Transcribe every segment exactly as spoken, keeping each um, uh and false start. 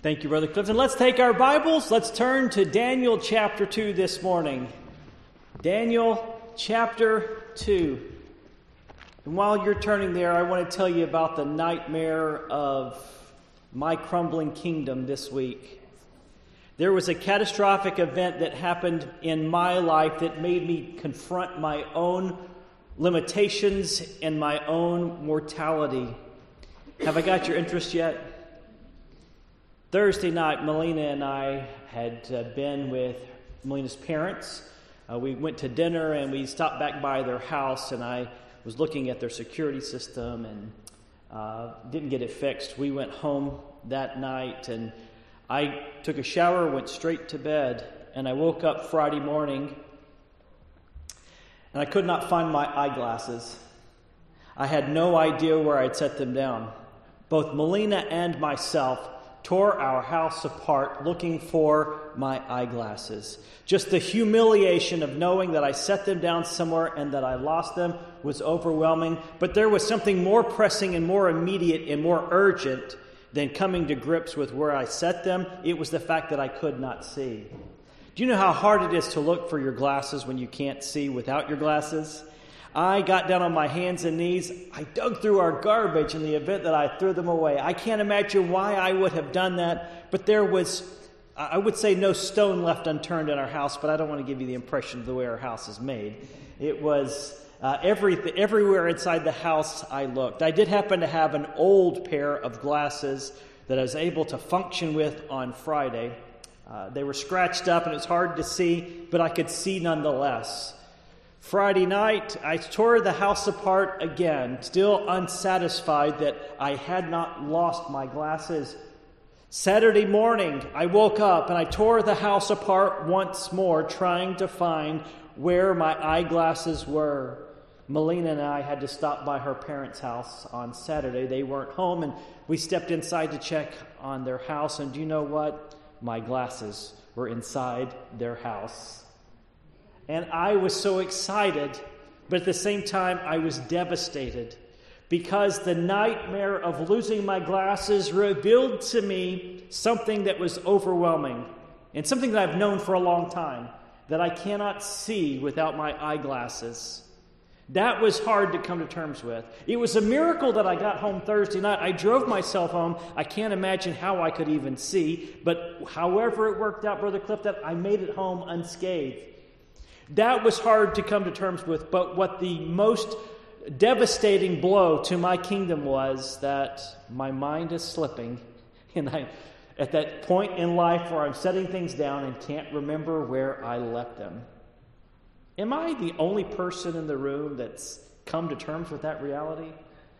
Thank you, Brother Clifton. Let's take our Bibles. Let's turn to Daniel chapter two this morning. Daniel chapter two. And while you're turning there, I want to tell you about the nightmare of my crumbling kingdom this week. There was a catastrophic event that happened in my life that made me confront my own limitations and my own mortality. Have I got your interest yet? Thursday night, Melina and I had uh, been with Melina's parents. Uh, we went to dinner and we stopped back by their house, and I was looking at their security system and uh, didn't get it fixed. We went home that night and I took a shower, went straight to bed, and I woke up Friday morning and I could not find my eyeglasses. I had no idea where I'd set them down. Both Melina and myself tore our house apart looking for my eyeglasses. Just the humiliation of knowing that I set them down somewhere and that I lost them was overwhelming. But there was something more pressing and more immediate and more urgent than coming to grips with where I set them. It was the fact that I could not see. Do you know how hard it is to look for your glasses when you can't see without your glasses? I got down on my hands and knees. I dug through our garbage in the event that I threw them away. I can't imagine why I would have done that, but there was, I would say, no stone left unturned in our house, but I don't want to give you the impression of the way our house is made. It was uh, every, everywhere inside the house I looked. I did happen to have an old pair of glasses that I was able to function with on Friday. Uh, they were scratched up and it's hard to see, but I could see nonetheless. Friday night, I tore the house apart again, still unsatisfied that I had not lost my glasses. Saturday morning, I woke up and I tore the house apart once more, trying to find where my eyeglasses were. Melina and I had to stop by her parents' house on Saturday. They weren't home, and we stepped inside to check on their house, and do you know what? My glasses were inside their house. And I was so excited, but at the same time, I was devastated because the nightmare of losing my glasses revealed to me something that was overwhelming and something that I've known for a long time, that I cannot see without my eyeglasses. That was hard to come to terms with. It was a miracle that I got home Thursday night. I drove myself home. I can't imagine how I could even see, but however it worked out, Brother Clifton, I made it home unscathed. That was hard to come to terms with, but what the most devastating blow to my kingdom was that my mind is slipping, and I, at that point in life where I'm setting things down and can't remember where I left them. Am I the only person in the room that's come to terms with that reality?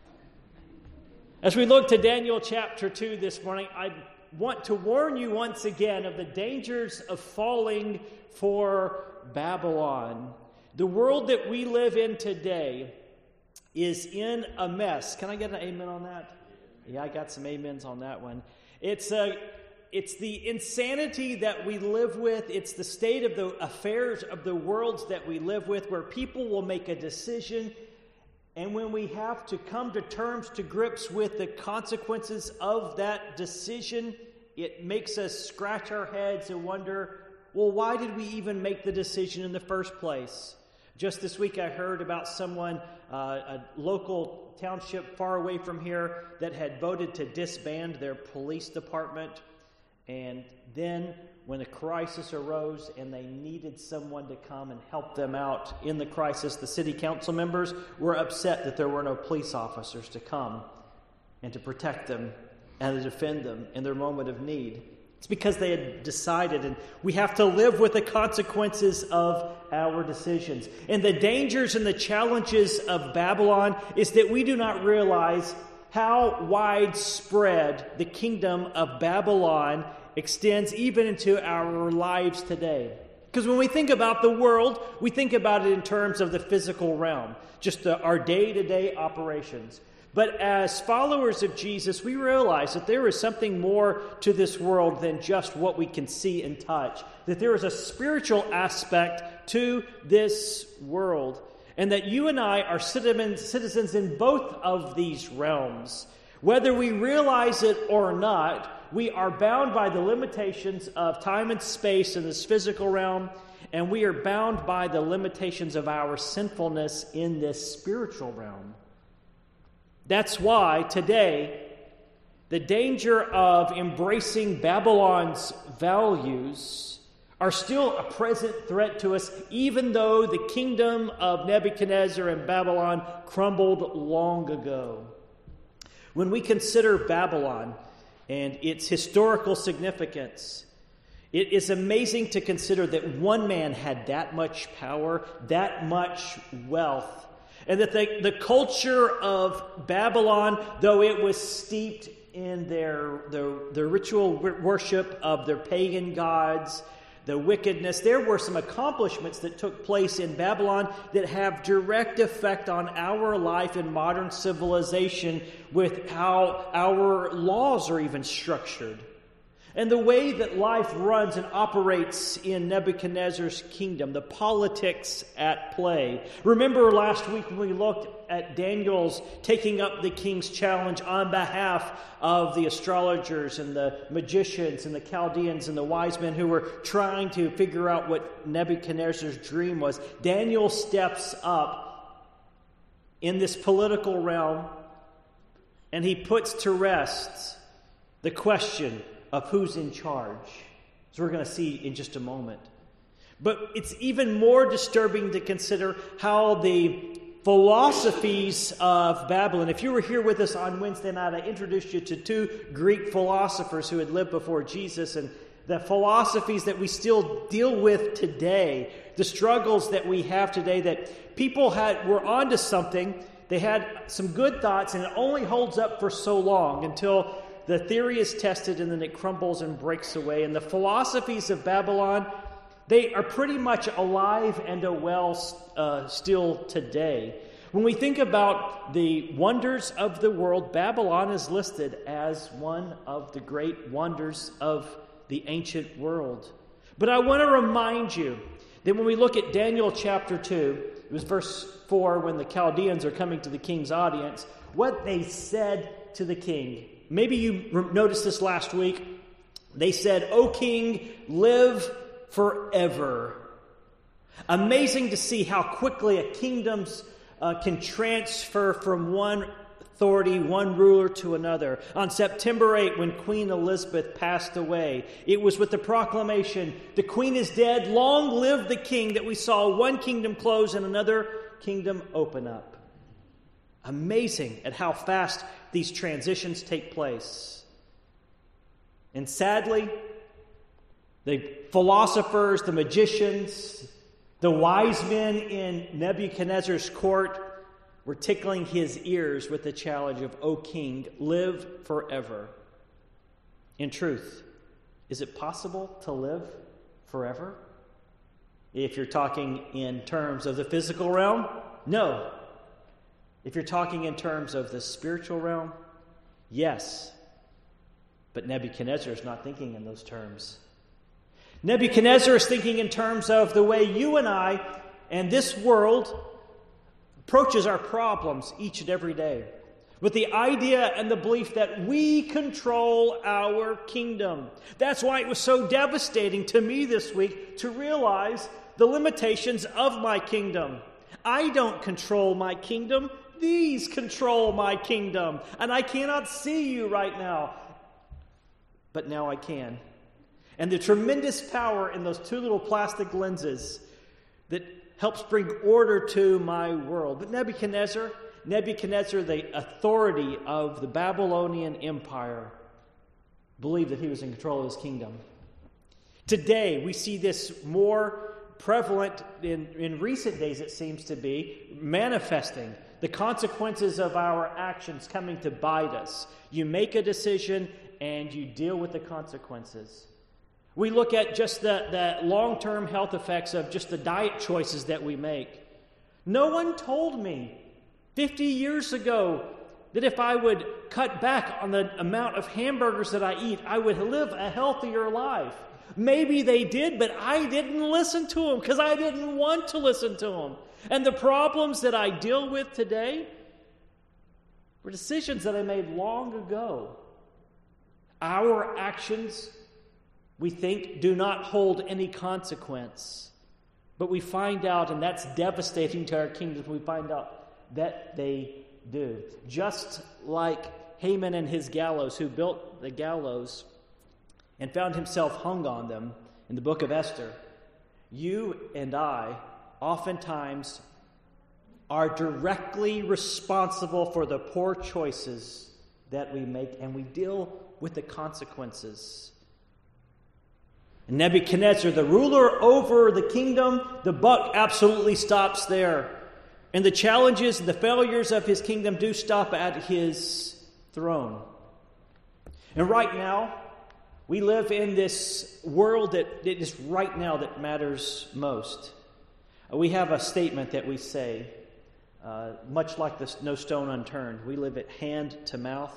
As we look to Daniel chapter two this morning, I want to warn you once again of the dangers of falling for Babylon. The world that we live in today is in a mess. Can I get an amen on that? Yeah, I got some amens on that one. It's a, it's the insanity that we live with. It's the state of the affairs of the world that we live with, where people will make a decision, and when we have to come to terms, to grips with the consequences of that decision, it makes us scratch our heads and wonder, well, why did we even make the decision in the first place? Just this week I heard about someone, uh, a local township far away from here, that had voted to disband their police department. And then when a crisis arose and they needed someone to come and help them out in the crisis, the city council members were upset that there were no police officers to come and to protect them and to defend them in their moment of need. It's because they had decided, and we have to live with the consequences of our decisions. And the dangers and the challenges of Babylon is that we do not realize how widespread the kingdom of Babylon extends even into our lives today. Because when we think about the world, we think about it in terms of the physical realm, just the, our day-to-day operations. But as followers of Jesus, we realize that there is something more to this world than just what we can see and touch. That there is a spiritual aspect to this world. And that you and I are citizens in both of these realms. Whether we realize it or not, We are bound by the limitations of time and space in this physical realm, and we are bound by the limitations of our sinfulness in this spiritual realm. That's why today, the danger of embracing Babylon's values are still a present threat to us, even though the kingdom of Nebuchadnezzar and Babylon crumbled long ago. When we consider Babylon and its historical significance, it is amazing to consider that one man had that much power, that much wealth, and that the, the culture of Babylon, though it was steeped in their, their, their ritual worship of their pagan gods, the wickedness, there were some accomplishments that took place in Babylon that have direct effect on our life in modern civilization with how our laws are even structured. And the way that life runs and operates in Nebuchadnezzar's kingdom, the politics at play. Remember last week when we looked at Daniel's taking up the king's challenge on behalf of the astrologers and the magicians and the Chaldeans and the wise men who were trying to figure out what Nebuchadnezzar's dream was. Daniel steps up in this political realm and he puts to rest the question of who's in charge. So we're going to see in just a moment. But it's even more disturbing to consider how the philosophies of Babylon. If you were here with us on Wednesday night, I introduced you to two Greek philosophers who had lived before Jesus, and the philosophies that we still deal with today, the struggles that we have today, that people had were onto something. They had some good thoughts, and it only holds up for so long until the theory is tested and then it crumbles and breaks away. And the philosophies of Babylon, they are pretty much alive and well uh, still today. When we think about the wonders of the world, Babylon is listed as one of the great wonders of the ancient world. But I want to remind you that when we look at Daniel chapter two, it was verse four, when the Chaldeans are coming to the king's audience, what they said to the king. Maybe you noticed this last week. They said, "O king, live forever." Amazing to see how quickly a kingdom uh, can transfer from one authority, one ruler to another. On September eighth, when Queen Elizabeth passed away, it was with the proclamation, "The queen is dead, long live the king," that we saw one kingdom close and another kingdom open up. Amazing at how fast these transitions take place. And sadly, the philosophers, the magicians, the wise men in Nebuchadnezzar's court were tickling his ears with the challenge of, "O king, live forever." In truth, is it possible to live forever? If you're talking in terms of the physical realm, no. If you're talking in terms of the spiritual realm, yes. But Nebuchadnezzar is not thinking in those terms. Nebuchadnezzar is thinking in terms of the way you and I and this world approaches our problems each and every day, with the idea and the belief that we control our kingdom. That's why it was so devastating to me this week to realize the limitations of my kingdom. I don't control my kingdom. These control my kingdom. And I cannot see you right now. But now I can. And the tremendous power in those two little plastic lenses that helps bring order to my world. But Nebuchadnezzar, Nebuchadnezzar, the authority of the Babylonian Empire, believed that he was in control of his kingdom. Today, we see this more prevalent in, in recent days, it seems to be, manifesting. The consequences of our actions coming to bite us. You make a decision and you deal with the consequences. We look at just the, the long-term health effects of just the diet choices that we make. No one told me fifty years ago that if I would cut back on the amount of hamburgers that I eat, I would live a healthier life. Maybe they did, but I didn't listen to them because I didn't want to listen to them. And the problems that I deal with today were decisions that I made long ago. Our actions, we think, do not hold any consequence. But we find out, and that's devastating to our kingdom, we find out that they do. Just like Haman and his gallows, who built the gallows and found himself hung on them in the book of Esther, you and I oftentimes are directly responsible for the poor choices that we make, and we deal with the consequences. Nebuchadnezzar, the ruler over the kingdom, the buck absolutely stops there. And the challenges and the failures of his kingdom do stop at his throne. And right now, we live in this world that it is right now that matters most. We have a statement that we say, uh, much like this "no stone unturned." We live it hand to mouth.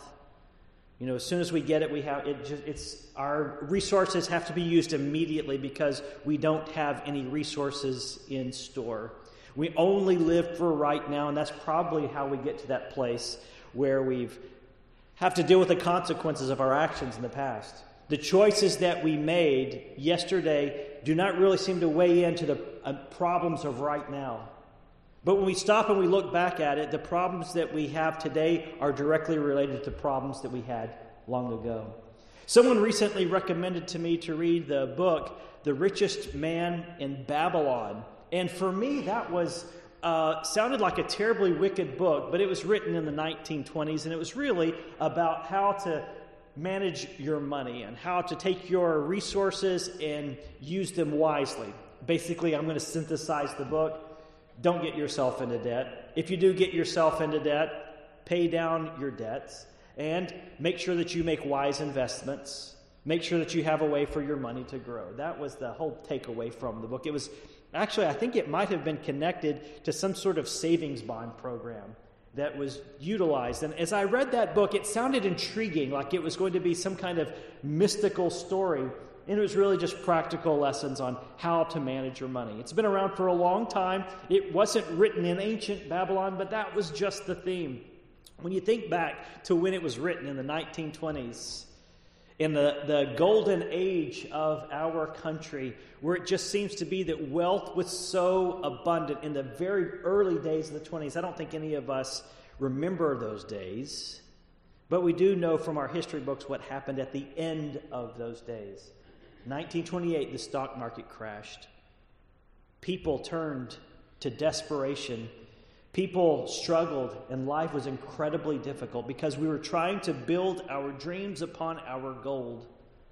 You know, as soon as we get it, we have it. Just, it's our resources have to be used immediately because we don't have any resources in store. We only live for right now, and that's probably how we get to that place where we've have to deal with the consequences of our actions in the past. The choices that we made yesterday do not really seem to weigh into the uh, problems of right now. But when we stop and we look back at it, the problems that we have today are directly related to problems that we had long ago. Someone recently recommended to me to read the book, The Richest Man in Babylon. And for me, that was uh, sounded like a terribly wicked book, but it was written in the nineteen twenties, and it was really about how to manage your money and how to take your resources and use them wisely. Basically, I'm going to synthesize the book. Don't get yourself into debt. If you do get yourself into debt, pay down your debts and make sure that you make wise investments. Make sure that you have a way for your money to grow. That was the whole takeaway from the book. It was actually, I think it might have been connected to some sort of savings bond program that was utilized. And as I read that book, it sounded intriguing, like it was going to be some kind of mystical story. And it was really just practical lessons on how to manage your money. It's been around for a long time. It wasn't written in ancient Babylon, but that was just the theme. When you think back to when it was written in the nineteen twenties, in the, the golden age of our country, where it just seems to be that wealth was so abundant in the very early days of the twenties. I don't think any of us remember those days, but we do know from our history books what happened at the end of those days. nineteen twenty-eight, the stock market crashed. People turned to desperation. People struggled, and life was incredibly difficult because we were trying to build our dreams upon our gold.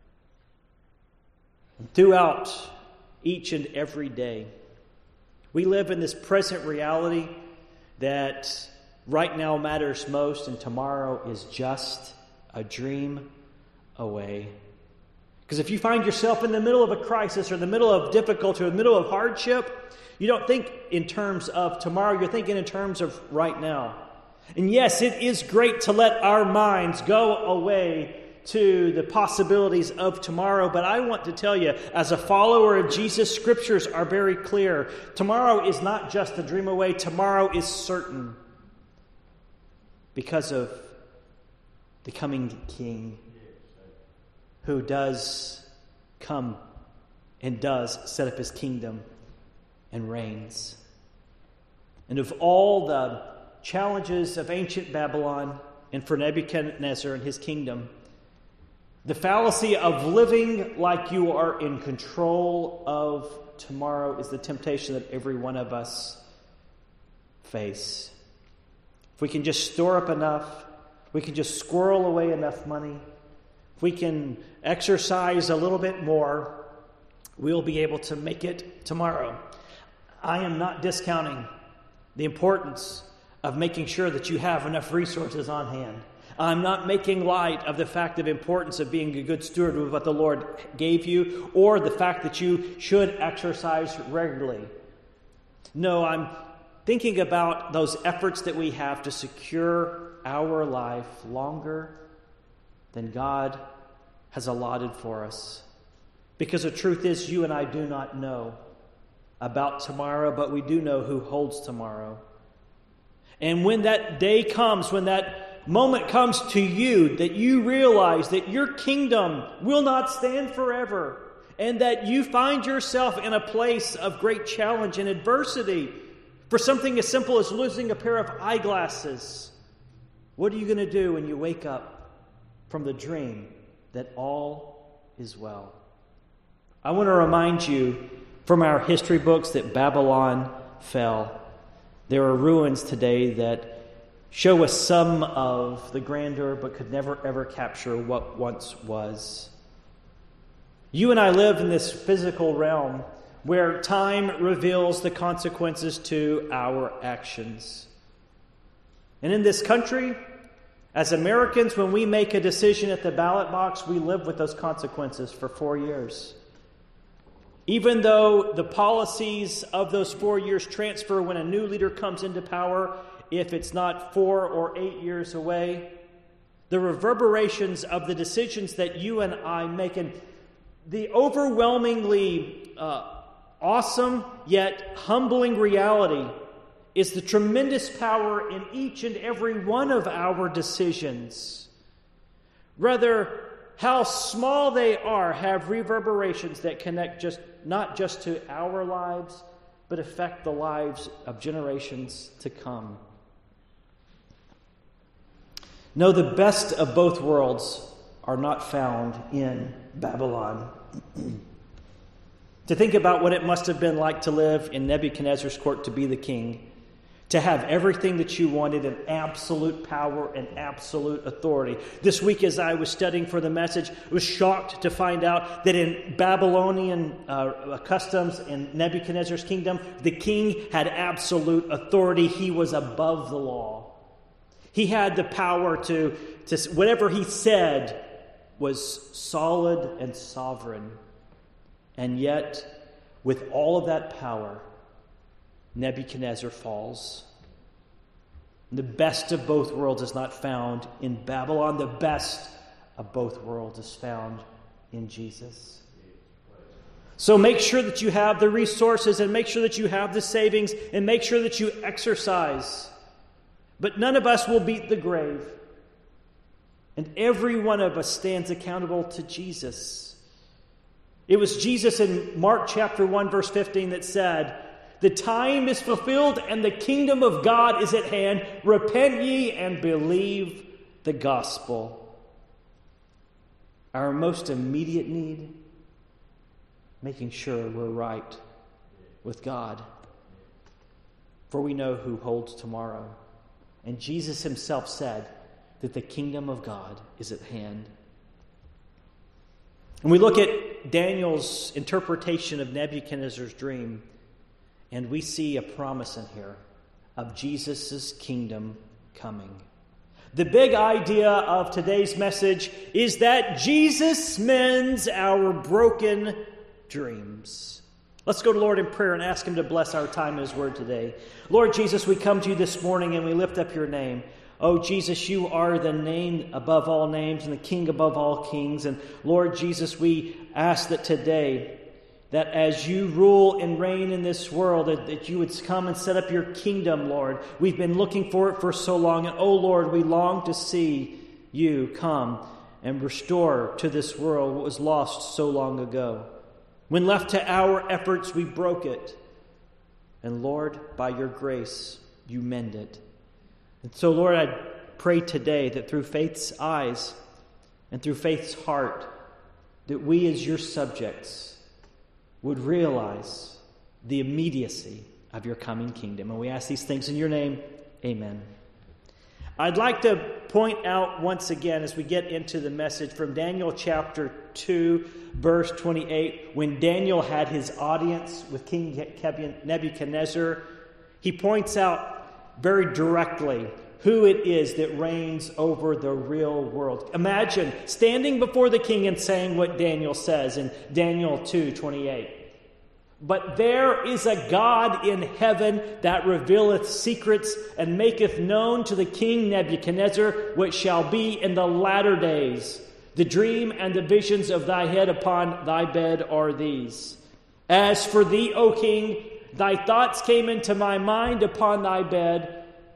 And throughout each and every day, we live in this present reality that right now matters most, and tomorrow is just a dream away. Because if you find yourself in the middle of a crisis or in the middle of difficulty or in the middle of hardship, you don't think in terms of tomorrow, you're thinking in terms of right now. And yes, it is great to let our minds go away to the possibilities of tomorrow, but I want to tell you, as a follower of Jesus, scriptures are very clear. Tomorrow is not just a dream away, tomorrow is certain because of the coming King, who does come and does set up his kingdom and reigns. And of all the challenges of ancient Babylon and for Nebuchadnezzar and his kingdom, the fallacy of living like you are in control of tomorrow is the temptation that every one of us face. If we can just store up enough, we can just squirrel away enough money, if we can exercise a little bit more, we'll be able to make it tomorrow. I am not discounting the importance of making sure that you have enough resources on hand. I'm not making light of the fact of importance of being a good steward of what the Lord gave you, or the fact that you should exercise regularly. No, I'm thinking about those efforts that we have to secure our life longer than God has allotted for us. Because the truth is, you and I do not know about tomorrow, but we do know who holds tomorrow. And when that day comes, when that moment comes to you that you realize that your kingdom will not stand forever, and that you find yourself in a place of great challenge and adversity for something as simple as losing a pair of eyeglasses, what are you going to do when you wake up from the dream that all is well? I want to remind you from our history books that Babylon fell. There are ruins today that show us some of the grandeur but could never ever capture what once was. You and I live in this physical realm where time reveals the consequences to our actions. And in this country, as Americans, when we make a decision at the ballot box, we live with those consequences for four years. Even though the policies of those four years transfer when a new leader comes into power, if it's not four or eight years away, the reverberations of the decisions that you and I make, and the overwhelmingly uh, awesome yet humbling reality is the tremendous power in each and every one of our decisions. Rather, how small they are have reverberations that connect just not just to our lives, but affect the lives of generations to come. No, the best of both worlds are not found in Babylon. To think about what it must have been like to live in Nebuchadnezzar's court, to be the king, to have everything that you wanted and absolute power and absolute authority. This week as I was studying for the message, I was shocked to find out that in Babylonian uh, customs in Nebuchadnezzar's kingdom, the king had absolute authority. He was above the law. He had the power to, to whatever he said was solid and sovereign. And yet, with all of that power, Nebuchadnezzar falls. The best of both worlds is not found in Babylon. The best of both worlds is found in Jesus. So make sure that you have the resources, and make sure that you have the savings, and make sure that you exercise. But none of us will beat the grave. And every one of us stands accountable to Jesus. It was Jesus in Mark chapter one, verse fifteen that said, "The time is fulfilled and the kingdom of God is at hand. Repent ye and believe the gospel." Our most immediate need, making sure we're right with God. For we know who holds tomorrow. And Jesus himself said that the kingdom of God is at hand. And we look at Daniel's interpretation of Nebuchadnezzar's dream, and we see a promise in here of Jesus' kingdom coming. The big idea of today's message is that Jesus mends our broken dreams. Let's go to Lord in prayer and ask him to bless our time in his word today. Lord Jesus, we come to you this morning and we lift up your name. Oh, Jesus, you are the name above all names and the King above all kings. And Lord Jesus, we ask that today, that as you rule and reign in this world, that, that you would come and set up your kingdom, Lord. We've been looking for it for so long. And oh, Lord, we long to see you come and restore to this world what was lost so long ago. When left to our efforts, we broke it. And Lord, by your grace, you mend it. And so, Lord, I pray today that through faith's eyes and through faith's heart, that we as your subjects would realize the immediacy of your coming kingdom. And we ask these things in your name. Amen. I'd like to point out once again as we get into the message from Daniel chapter two, verse twenty-eight, when Daniel had his audience with King Nebuchadnezzar, he points out very directly who it is that reigns over the real world. Imagine standing before the king and saying what Daniel says in Daniel two twenty-eight. But there is a God in heaven that revealeth secrets and maketh known to the king Nebuchadnezzar what shall be in the latter days. The dream and the visions of thy head upon thy bed are these. As for thee, O king, thy thoughts came into my mind upon thy bed,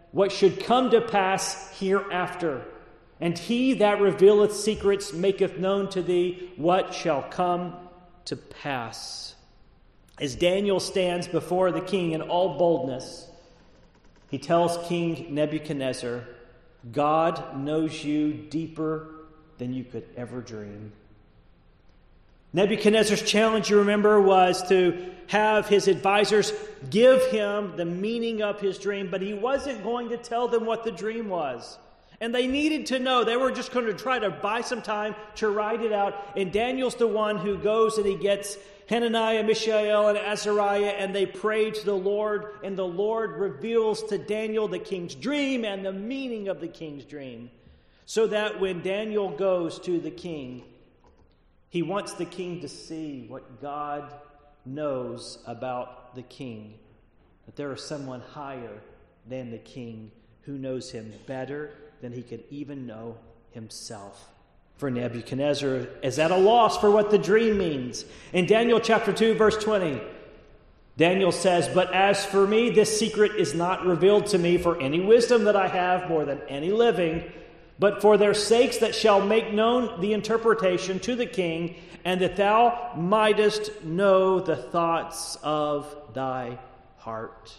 what should come to pass hereafter. And he that revealeth secrets maketh known to thee what shall come to pass. As Daniel stands before the king in all boldness, he tells King Nebuchadnezzar, God knows you deeper than you could ever dream. Nebuchadnezzar's challenge, you remember, was to have his advisors give him the meaning of his dream, but he wasn't going to tell them what the dream was. And they needed to know. They were just going to try to buy some time to write it out. And Daniel's the one who goes and he gets Hananiah, Mishael, and Azariah, and they pray to the Lord, and the Lord reveals to Daniel the king's dream and the meaning of the king's dream, so that when Daniel goes to the king, he wants the king to see what God knows about the king, that there is someone higher than the king who knows him better than he could even know himself. For Nebuchadnezzar is at a loss for what the dream means. In Daniel chapter two, verse twenty, Daniel says, But as for me, this secret is not revealed to me for any wisdom that I have more than any living, but for their sakes that shall make known the interpretation to the king, and that thou mightest know the thoughts of thy heart.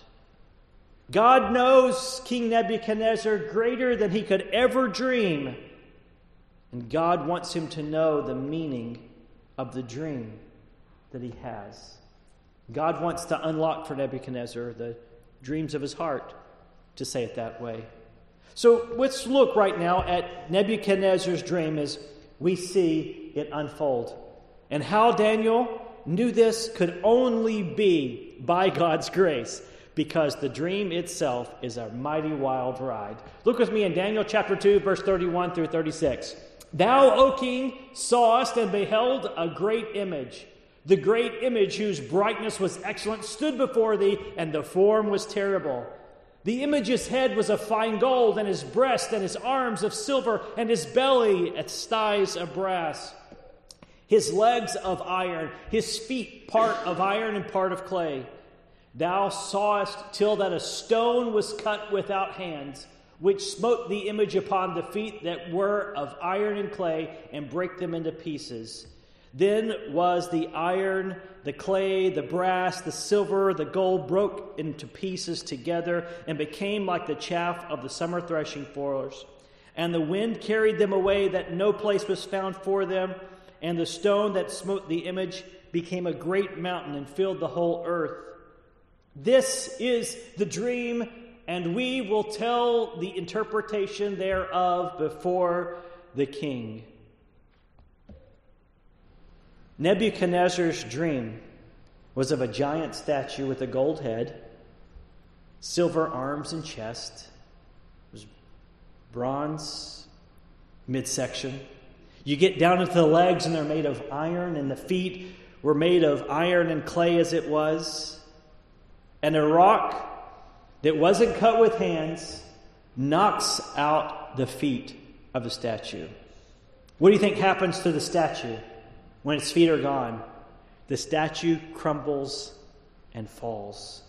God knows King Nebuchadnezzar greater than he could ever dream. And God wants him to know the meaning of the dream that he has. God wants to unlock for Nebuchadnezzar the dreams of his heart, to say it that way. So let's look right now at Nebuchadnezzar's dream as we see it unfold. And how Daniel knew this could only be by God's grace, because the dream itself is a mighty wild ride. Look with me in Daniel chapter two, verse thirty-one through thirty-six. Thou, O king, sawest and beheld a great image. The great image, whose brightness was excellent, stood before thee, and the form was terrible. The image's head was of fine gold, and his breast and his arms of silver, and his belly and thighs of brass. His legs of iron, his feet part of iron and part of clay. Thou sawest till that a stone was cut without hands, which smote the image upon the feet that were of iron and clay, and brake them into pieces. Then was the iron, the clay, the brass, the silver, the gold broke into pieces together, and became like the chaff of the summer threshing floors. And the wind carried them away, that no place was found for them. And the stone that smote the image became a great mountain, and filled the whole earth. This is the dream, and we will tell the interpretation thereof before the king. Nebuchadnezzar's dream was of a giant statue with a gold head, silver arms and chest. It was bronze midsection. You get down into the legs, and they're made of iron, and the feet were made of iron and clay as it was. And a rock that wasn't cut with hands knocks out the feet of the statue. What do you think happens to the statue when its feet are gone? The statue crumbles and falls.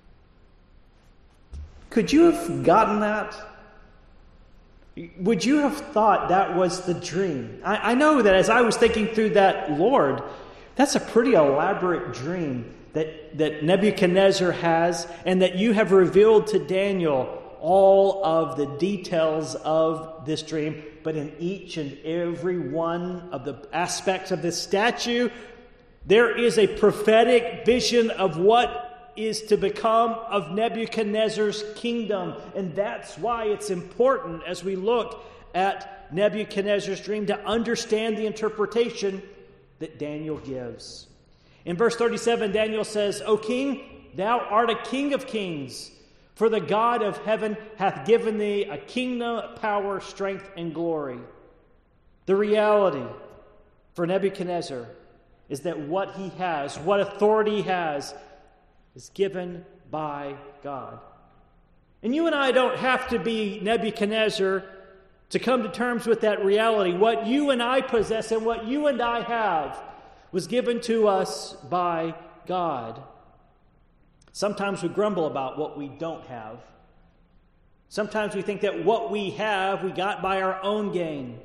Could you have gotten that? Would you have thought that was the dream? I, I know that as I was thinking through that, Lord, that's a pretty elaborate dream that, that Nebuchadnezzar has, and that you have revealed to Daniel all of the details of this dream. But in each and every one of the aspects of this statue, there is a prophetic vision of what is to become of Nebuchadnezzar's kingdom. And that's why it's important, as we look at Nebuchadnezzar's dream, to understand the interpretation that Daniel gives. In verse thirty-seven, Daniel says, O king, thou art a king of kings, for the God of heaven hath given thee a kingdom, power, strength, and glory. The reality for Nebuchadnezzar is that what he has, what authority he has, is given by God. And you and I don't have to be Nebuchadnezzar to come to terms with that reality. What you and I possess and what you and I have was given to us by God. Sometimes we grumble about what we don't have. Sometimes we think that what we have, we got by our own gain.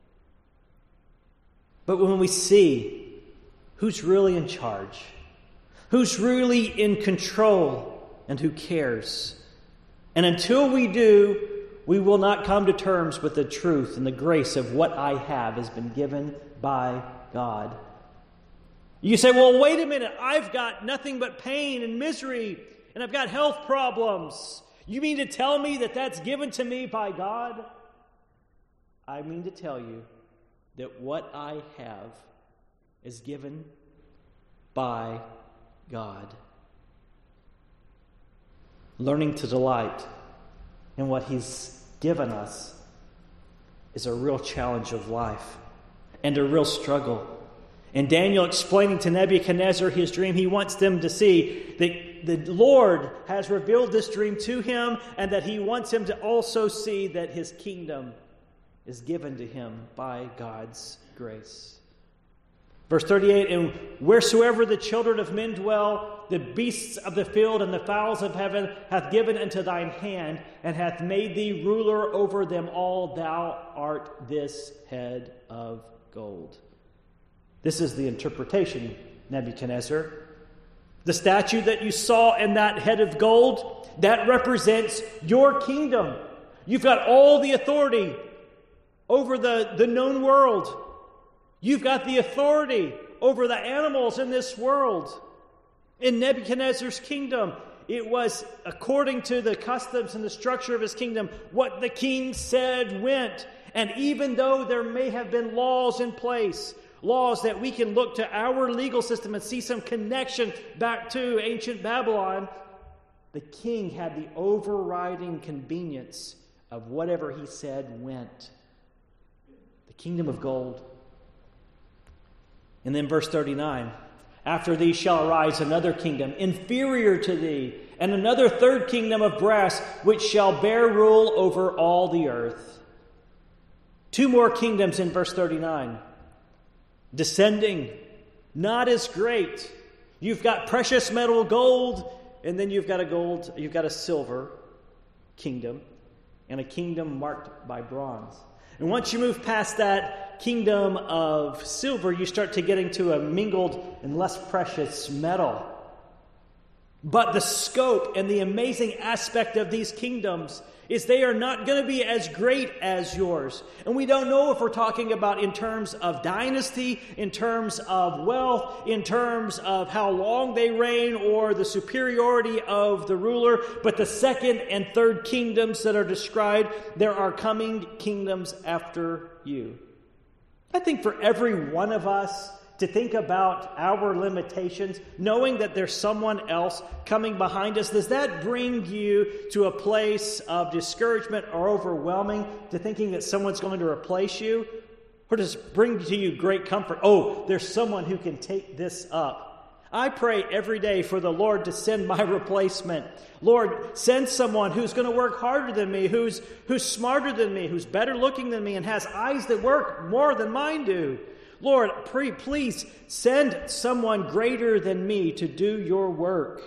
But when we see who's really in charge, who's really in control, and who cares, and until we do, we will not come to terms with the truth and the grace of what I have has been given by God. You say, well, wait a minute, I've got nothing but pain and misery, and I've got health problems. You mean to tell me that that's given to me by God? I mean to tell you that what I have is given by God. Learning to delight in what He's given us is a real challenge of life and a real struggle. And Daniel explaining to Nebuchadnezzar his dream, he wants them to see that the Lord has revealed this dream to him, and that he wants him to also see that his kingdom is given to him by God's grace. Verse thirty-eight, and wheresoever the children of men dwell, the beasts of the field and the fowls of heaven hath given into thine hand, and hath made thee ruler over them all. Thou art this head of gold. This is the interpretation, Nebuchadnezzar. The statue that you saw in that head of gold, that represents your kingdom. You've got all the authority over the, the known world. You've got the authority over the animals in this world. In Nebuchadnezzar's kingdom, it was, according to the customs and the structure of his kingdom, what the king said went. And even though there may have been laws in place, laws that we can look to our legal system and see some connection back to ancient Babylon, the king had the overriding convenience of whatever he said went. The kingdom of gold. And then verse thirty-nine, after thee shall arise another kingdom inferior to thee, and another third kingdom of brass, which shall bear rule over all the earth. Two more kingdoms in verse thirty-nine. Descending, not as great. You've got precious metal gold, and then you've got a gold, you've got a silver kingdom, and a kingdom marked by bronze. And once you move past that kingdom of silver, you start to get into a mingled and less precious metal. But the scope and the amazing aspect of these kingdoms is they are not going to be as great as yours. And we don't know if we're talking about in terms of dynasty, in terms of wealth, in terms of how long they reign, or the superiority of the ruler. But the second and third kingdoms that are described, there are coming kingdoms after you. I think for every one of us to think about our limitations, knowing that there's someone else coming behind us, does that bring you to a place of discouragement or overwhelming, to thinking that someone's going to replace you? Or does it bring to you great comfort? Oh, there's someone who can take this up. I pray every day for the Lord to send my replacement. Lord, send someone who's going to work harder than me, who's, who's smarter than me, who's better looking than me, and has eyes that work more than mine do. Lord, pray, please send someone greater than me to do your work.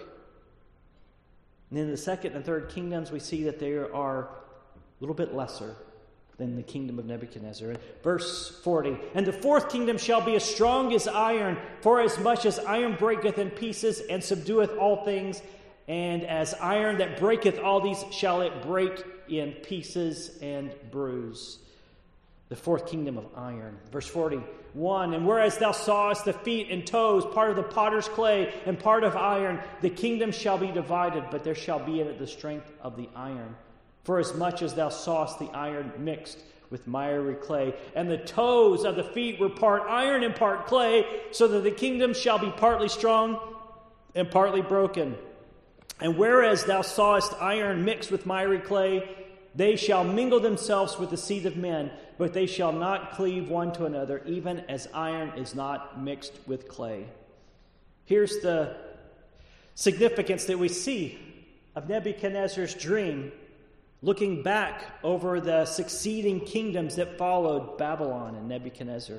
And in the second and third kingdoms, we see that they are a little bit lesser than the kingdom of Nebuchadnezzar. Verse forty, and the fourth kingdom shall be as strong as iron, for as much as iron breaketh in pieces and subdueth all things, and as iron that breaketh all these shall it break in pieces and bruise. The fourth kingdom of iron. Verse forty-one, and whereas thou sawest the feet and toes, part of the potter's clay and part of iron, the kingdom shall be divided, but there shall be in it the strength of the iron. For as much as thou sawest the iron mixed with miry clay, and the toes of the feet were part iron and part clay, so that the kingdom shall be partly strong and partly broken. And whereas thou sawest iron mixed with miry clay, they shall mingle themselves with the seed of men, but they shall not cleave one to another, even as iron is not mixed with clay. Here's the significance that we see of Nebuchadnezzar's dream, looking back over the succeeding kingdoms that followed Babylon and Nebuchadnezzar.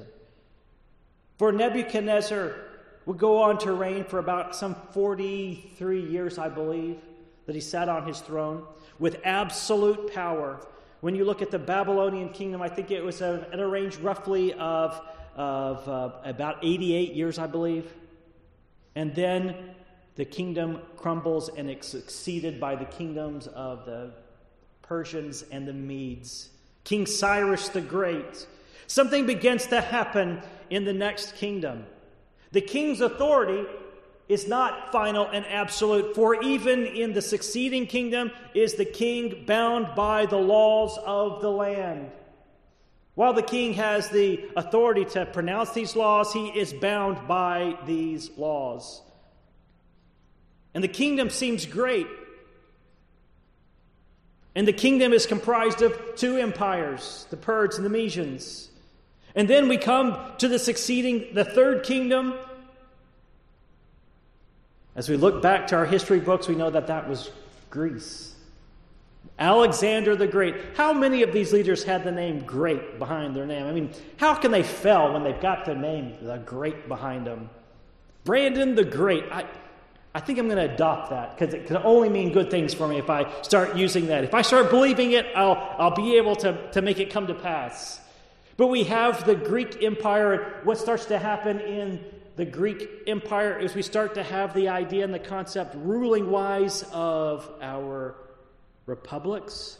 For Nebuchadnezzar would go on to reign for about some forty-three years, I believe. that he sat on his throne with absolute power. When you look at the Babylonian kingdom, I think it was a, at a range roughly of, of uh, about eighty-eight years, I believe. And then the kingdom crumbles and it's succeeded by the kingdoms of the Persians and the Medes. King Cyrus the Great. Something begins to happen in the next kingdom. The king's authority is not final and absolute, for even in the succeeding kingdom is the king bound by the laws of the land. While the king has the authority to pronounce these laws, he is bound by these laws. And the kingdom seems great. And the kingdom is comprised of two empires, the Persians and the Medians. And then we come to the succeeding, the third kingdom. As we look back to our history books, we know that that was Greece. Alexander the Great. How many of these leaders had the name Great behind their name? I mean, how can they fail when they've got the name the Great behind them? Brandon the Great. I, I think I'm going to adopt that because it can only mean good things for me if I start using that. If I start believing it, I'll, I'll be able to, to make it come to pass. But we have the Greek Empire. What starts to happen in the Greek Empire is we start to have the idea and the concept ruling wise of our republics.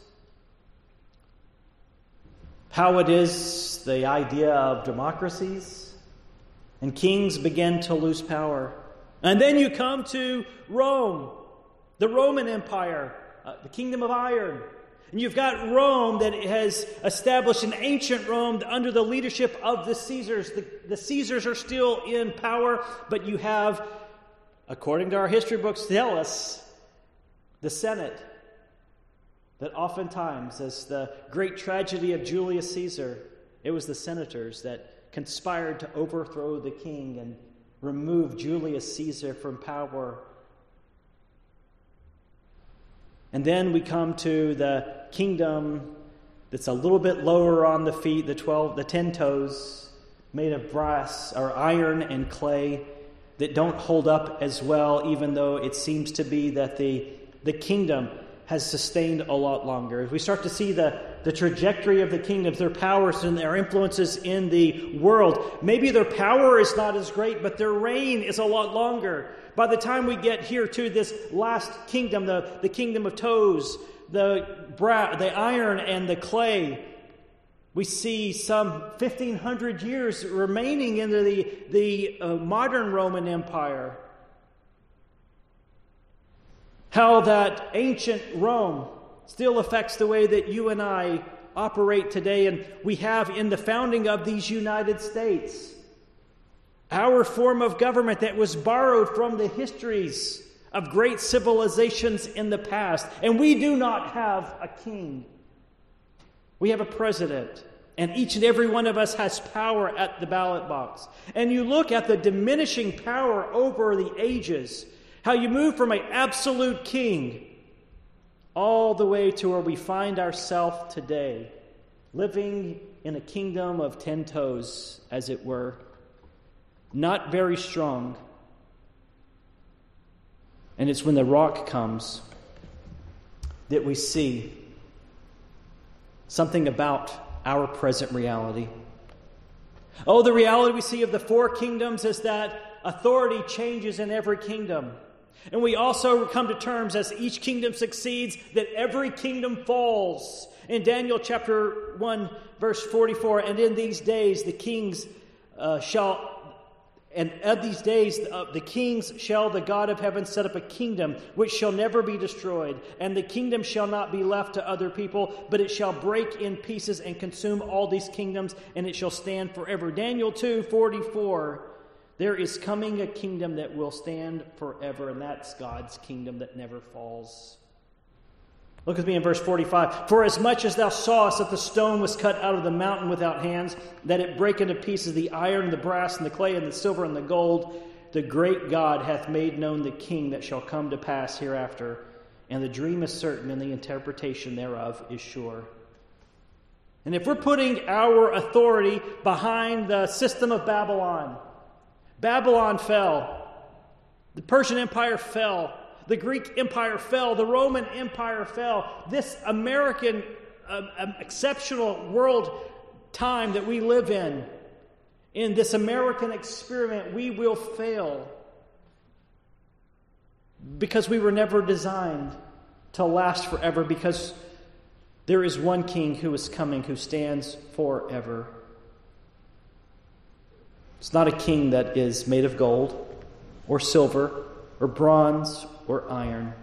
How it is the idea of democracies. And kings begin to lose power. And then you come to Rome, the Roman Empire, uh, the kingdom of iron. And you've got Rome that has established an ancient Rome under the leadership of the Caesars. The, the Caesars are still in power, but you have, according to our history books tell us, the Senate. That oftentimes, as the great tragedy of Julius Caesar, it was the senators that conspired to overthrow the king and remove Julius Caesar from power. And then we come to the kingdom that's a little bit lower on the feet, the twelve, the ten toes, made of brass or iron and clay that don't hold up as well, even though it seems to be that the, the kingdom has sustained a lot longer. As we start to see the, the trajectory of the kingdoms, their powers and their influences in the world, maybe their power is not as great, but their reign is a lot longer. By the time we get here to this last kingdom, the, the kingdom of toes, the, bra- the iron and the clay, we see some fifteen hundred years remaining in the, the uh, modern Roman Empire. How that ancient Rome still affects the way that you and I operate today, and we have in the founding of these United States. Our form of government that was borrowed from the histories of great civilizations in the past. And we do not have a king. We have a president. And each and every one of us has power at the ballot box. And you look at the diminishing power over the ages. How you move from an absolute king all the way to where we find ourselves today, living in a kingdom of ten toes, as it were, not very strong. And it's when the rock comes that we see something about our present reality. Oh, the reality we see of the four kingdoms is that authority changes in every kingdom. And we also come to terms as each kingdom succeeds that every kingdom falls. In Daniel chapter one, verse forty-four, and in these days the kings uh, shall, and of these days uh, the kings shall the God of heaven set up a kingdom which shall never be destroyed. And the kingdom shall not be left to other people, but it shall break in pieces and consume all these kingdoms, and it shall stand forever. Daniel two, forty-four. There is coming a kingdom that will stand forever, and that's God's kingdom that never falls. Look with me in verse forty-five. For as much as thou sawest that the stone was cut out of the mountain without hands, that it brake into pieces the iron, the brass, and the clay, and the silver, and the gold, the great God hath made known the king that shall come to pass hereafter. And the dream is certain, and the interpretation thereof is sure. And if we're putting our authority behind the system of Babylon, Babylon fell. The Persian Empire fell. The Greek Empire fell. The Roman Empire fell. This American uh, um, exceptional world time that we live in, in this American experiment, we will fail. Because we were never designed to last forever. Because there is one King who is coming, who stands forever. It's not a king that is made of gold or silver or bronze or iron.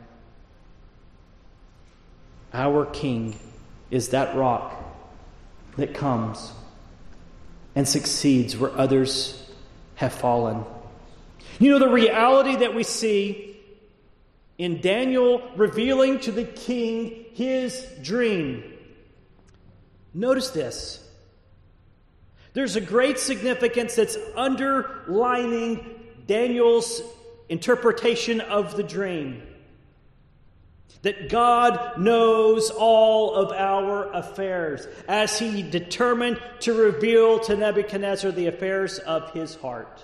Our King is that rock that comes and succeeds where others have fallen. You know, the reality that we see in Daniel revealing to the king his dream. Notice this. There's a great significance that's underlining Daniel's interpretation of the dream. That God knows all of our affairs as He determined to reveal to Nebuchadnezzar the affairs of his heart.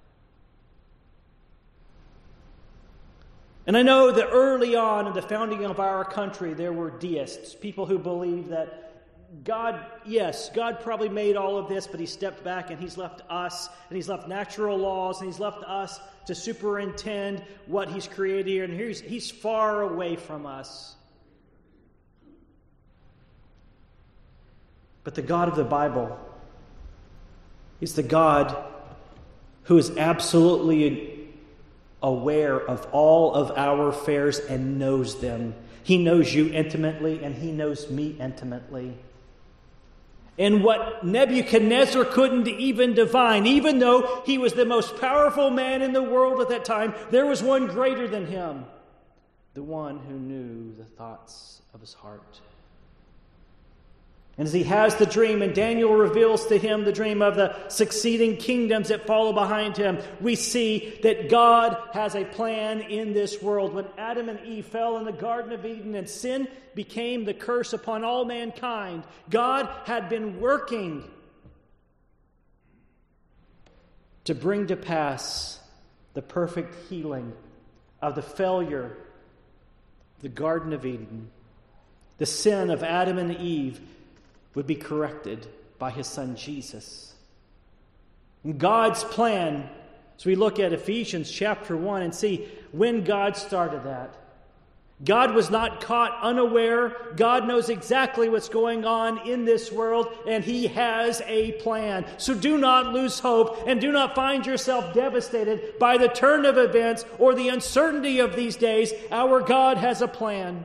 And I know that early on in the founding of our country, there were deists, people who believed that God, yes, God probably made all of this, but He stepped back and He's left us, and He's left natural laws, and He's left us to superintend what He's created here, and he's, he's far away from us. But the God of the Bible is the God who is absolutely aware of all of our affairs and knows them. He knows you intimately, and He knows me intimately. And what Nebuchadnezzar couldn't even divine, even though he was the most powerful man in the world at that time, there was one greater than him, the one who knew the thoughts of his heart. And as he has the dream, and Daniel reveals to him the dream of the succeeding kingdoms that follow behind him, we see that God has a plan in this world. When Adam and Eve fell in the Garden of Eden and sin became the curse upon all mankind, God had been working to bring to pass the perfect healing of the failure of the Garden of Eden. The sin of Adam and Eve would be corrected by His Son Jesus. And God's plan, as we look at Ephesians chapter one and see when God started that. God was not caught unaware. God knows exactly what's going on in this world, and He has a plan. So do not lose hope, and do not find yourself devastated by the turn of events or the uncertainty of these days. Our God has a plan.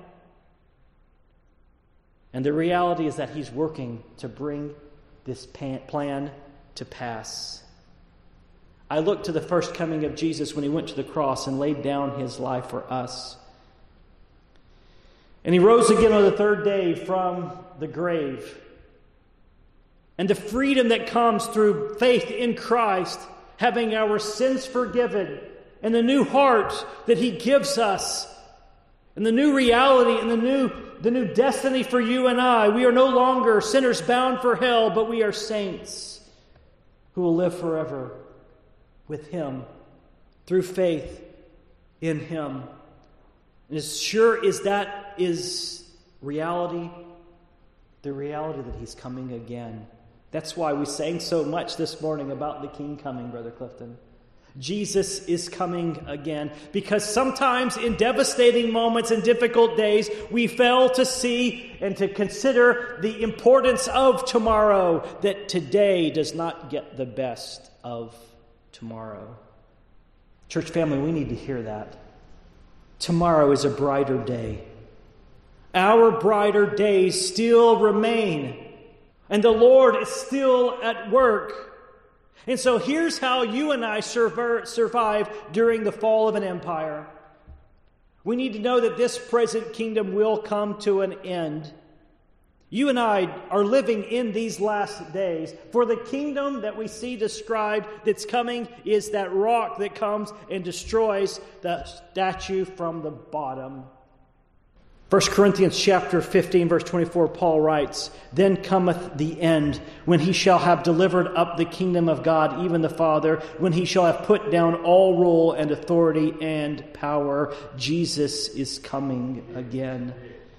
And the reality is that He's working to bring this plan to pass. I look to the first coming of Jesus when He went to the cross and laid down His life for us. And He rose again on the third day from the grave. And the freedom that comes through faith in Christ, having our sins forgiven, and the new heart that He gives us, and the new reality and the new, the new destiny for you and I. We are no longer sinners bound for hell, but we are saints who will live forever with Him through faith in Him. And as sure as that is reality, the reality that He's coming again. That's why we sang so much this morning about the King coming, Brother Clifton. Jesus is coming again, because sometimes in devastating moments and difficult days, we fail to see and to consider the importance of tomorrow, that today does not get the best of tomorrow. Church family, we need to hear that. Tomorrow is a brighter day. Our brighter days still remain, and the Lord is still at work. And so here's how you and I survive during the fall of an empire. We need to know that this present kingdom will come to an end. You and I are living in these last days. For the kingdom that we see described that's coming is that rock that comes and destroys the statue from the bottom. First Corinthians chapter fifteen, verse twenty-four, Paul writes, "Then cometh the end, when he shall have delivered up the kingdom of God, even the Father, when he shall have put down all rule and authority and power." Jesus is coming again.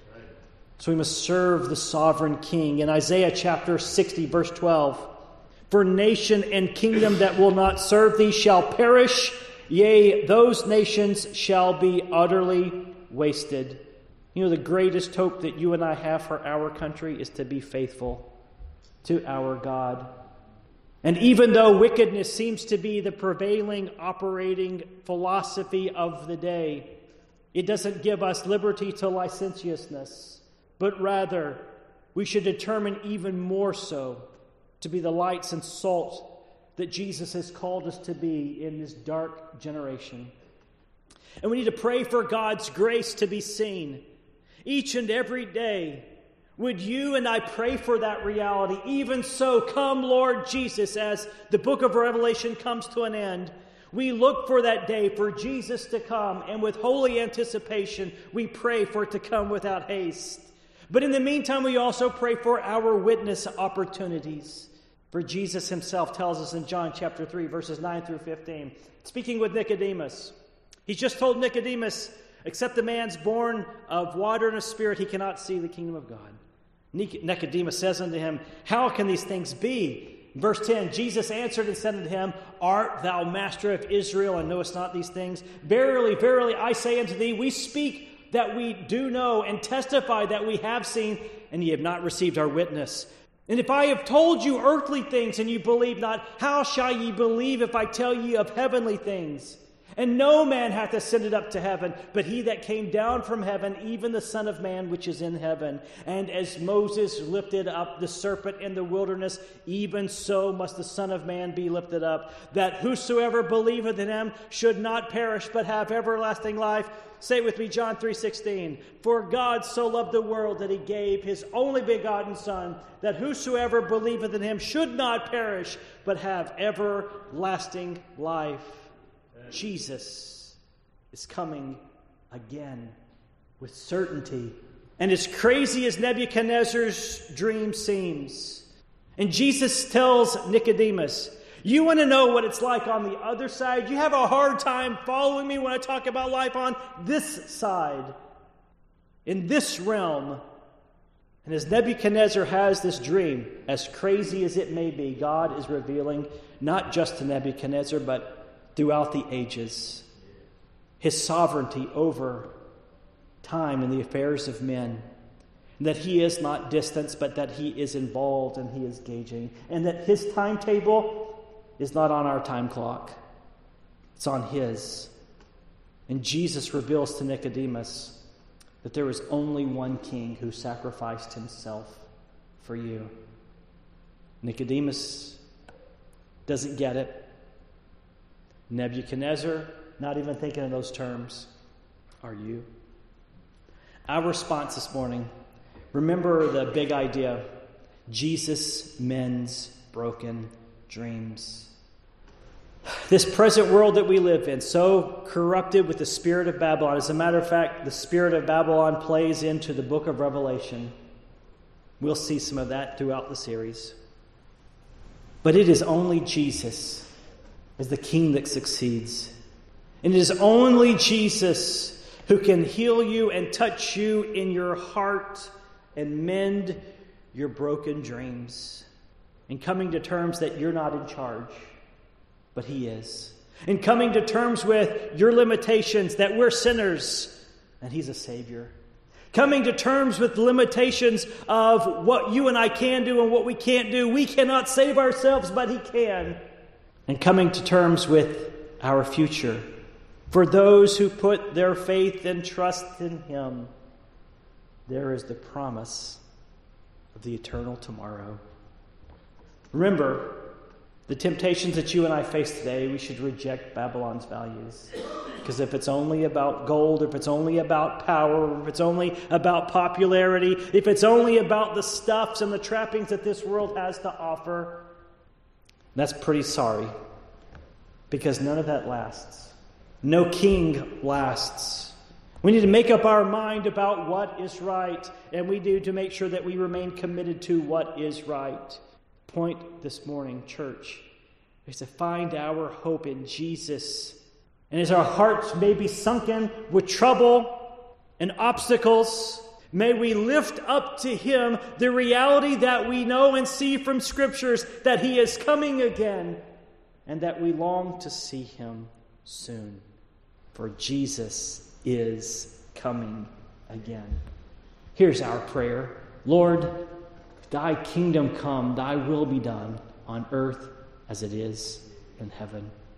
So we must serve the sovereign King. In Isaiah chapter sixty, verse twelve, "For nation and kingdom that will not serve thee shall perish, yea, those nations shall be utterly wasted." You know, the greatest hope that you and I have for our country is to be faithful to our God. And even though wickedness seems to be the prevailing operating philosophy of the day, it doesn't give us liberty to licentiousness, but rather we should determine even more so to be the lights and salt that Jesus has called us to be in this dark generation. And we need to pray for God's grace to be seen each and every day. Would you and I pray for that reality? Even so, come Lord Jesus, as the book of Revelation comes to an end. We look for that day for Jesus to come, and with holy anticipation, we pray for it to come without haste. But in the meantime, we also pray for our witness opportunities. For Jesus himself tells us in John chapter three, verses nine through fifteen, speaking with Nicodemus, he's just told Nicodemus, "Except a man's born of water and of spirit, he cannot see the kingdom of God." Nicodemus says unto him, "How can these things be?" Verse ten, Jesus answered and said unto him, "Art thou master of Israel, and knowest not these things? Verily, verily, I say unto thee, we speak that we do know, and testify that we have seen, and ye have not received our witness. And if I have told you earthly things, and you believe not, how shall ye believe if I tell ye of heavenly things? And no man hath ascended up to heaven, but he that came down from heaven, even the Son of Man which is in heaven. And as Moses lifted up the serpent in the wilderness, even so must the Son of Man be lifted up, that whosoever believeth in him should not perish, but have everlasting life." Say it with me, John three sixteen. "For God so loved the world that he gave his only begotten Son, that whosoever believeth in him should not perish, but have everlasting life." Jesus is coming again with certainty. And as crazy as Nebuchadnezzar's dream seems, and Jesus tells Nicodemus, "You want to know what it's like on the other side? You have a hard time following me when I talk about life on this side, in this realm." And as Nebuchadnezzar has this dream, as crazy as it may be, God is revealing not just to Nebuchadnezzar, but throughout the ages, his sovereignty over time and the affairs of men. And that he is not distant, but that he is involved and he is gauging. And that his timetable is not on our time clock. It's on his. And Jesus reveals to Nicodemus that there is only one king who sacrificed himself for you. Nicodemus doesn't get it. Nebuchadnezzar, not even thinking in those terms. Are you? Our response this morning, remember the big idea. Jesus mends broken dreams. This present world that we live in, so corrupted with the spirit of Babylon. As a matter of fact, the spirit of Babylon plays into the book of Revelation. We'll see some of that throughout the series. But it is only Jesus as the king that succeeds. And it is only Jesus who can heal you and touch you in your heart and mend your broken dreams. And coming to terms that you're not in charge, but he is. And coming to terms with your limitations, that we're sinners and he's a Savior. Coming to terms with limitations of what you and I can do and what we can't do. We cannot save ourselves, but he can. And coming to terms with our future. For those who put their faith and trust in him, there is the promise of the eternal tomorrow. Remember, the temptations that you and I face today, we should reject Babylon's values. Because if it's only about gold, if it's only about power, if it's only about popularity, if it's only about the stuffs and the trappings that this world has to offer, that's pretty sorry, because none of that lasts. No king lasts. We need to make up our mind about what is right, and we do to make sure that we remain committed to what is right. Point this morning, church, is to find our hope in Jesus. And as our hearts may be sunken with trouble and obstacles, may we lift up to Him the reality that we know and see from Scriptures that He is coming again, and that we long to see Him soon. For Jesus is coming again. Here's our prayer. Lord, Thy kingdom come, Thy will be done on earth as it is in heaven.